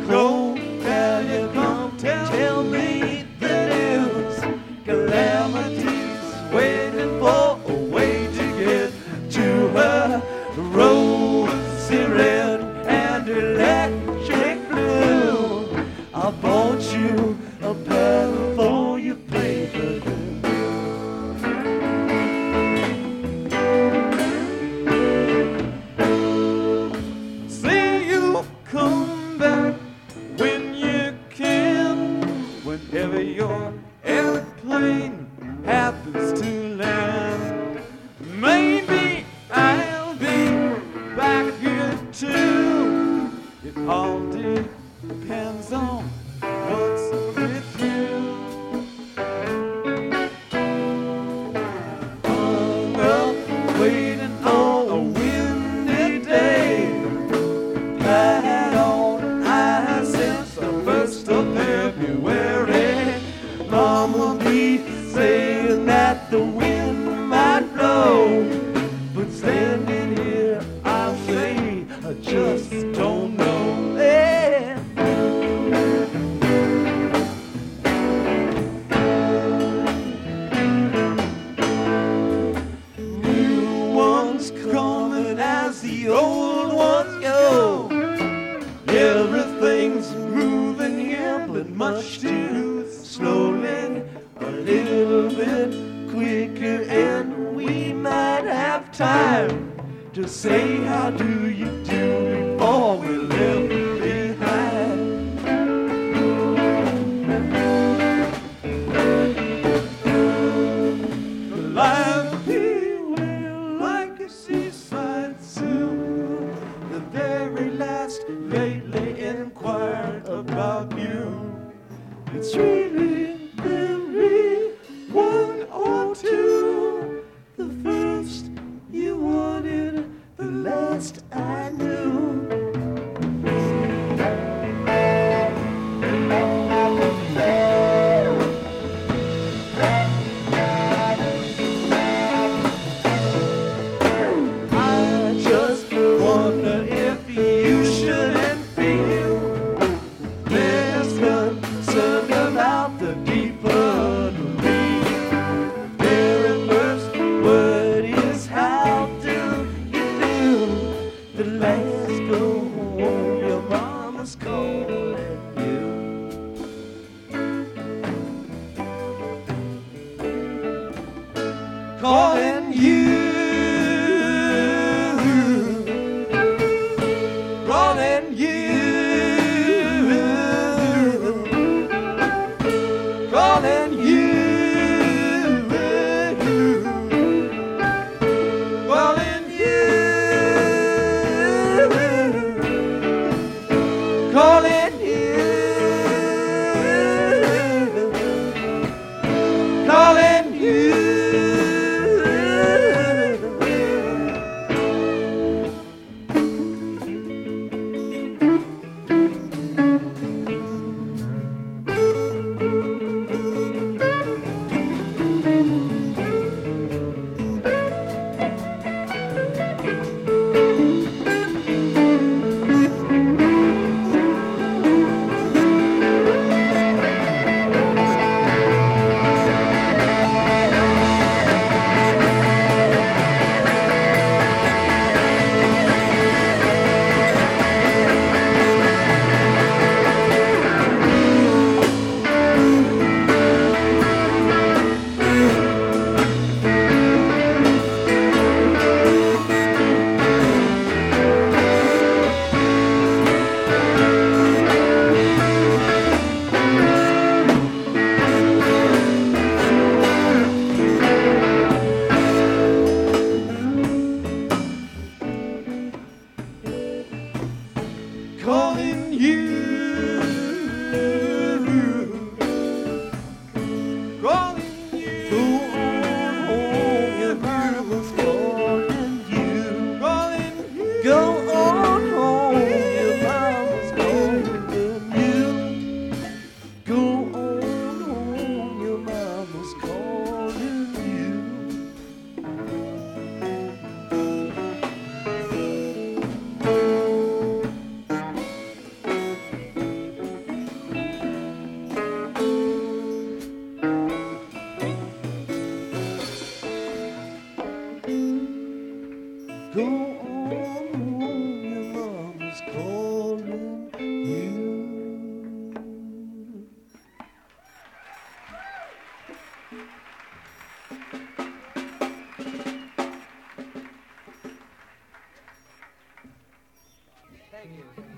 go, will you come tell me the news? Calamity's waiting for a way to get to her. Rosy red and electric blue. I bought you a paddle for your paper. See you come back when you can, whenever your airplane happens to land. Maybe I'll be back here too. It all depends on what's with you. Hung up waiting on a windy day. Had on ice since the 1st of February. Mama be saying that the wind might blow, but standing here I say I just don't know. Yeah. New ones coming as the old ones go. Everything's moving here, but much too slowly. A little bit quicker, and we might have time to say how do you do before we left behind. The life here will like a seaside soon. The very last lately inquired about you. It's really very one or two. The first you wanted, the last I knew. I just wonder if you shouldn't feel less concerned about the deeper need. Very first word is how do you do? The last go home, your mama's calling you. Calling you. Calling you. Calling you. Calling you. Calling you. Calling you. Thank you.